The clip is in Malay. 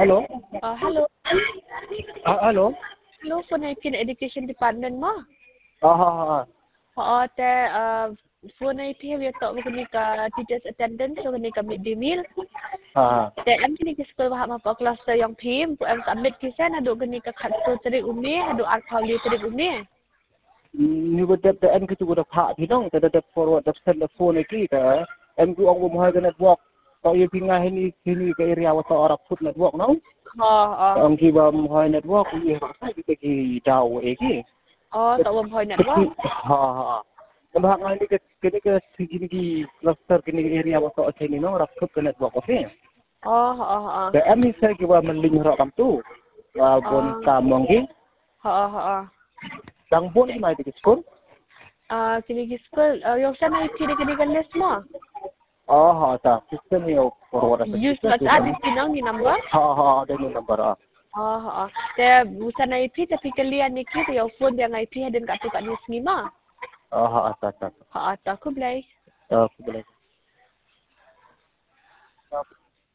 Hello. Hello. Hello. Hello, phone IP na education department mo. Ha. Te phone IP we talk kini ka teachers attendance so kini ka midday meal. Ha. Te am kini ka school ha pa cluster yang phim pu am submit kisan adu kini ka khatso trik umi adu arkhawli trik umi. Ni betul em ke tu dah pak pinong dah forward dah send the phone lagi dah. Em tu orang rumah ke network. Kau ye pingah ini sini ke area wasa Arab food network no. Ang kiba mohai network ye rasa kita ki jauh lagi. Tak mohai network. Ha. Nampak ngai ni ke sini ki cluster kini area wasa sini no Arab food network okey. Dah em ni saya kiba meling rakam tu. Bon tamong ki. Dang bon ni mai di school. Kini ki school yung sana IP na kini ka list mo. Tak. Sistem ni forward dah. Use kat ada pinang ni number. Ada ni number Te busan IP tapi kalian ni kita yung phone yang IP hadin kat tu kat ni semua. Tak. Tak aku belai. Boleh.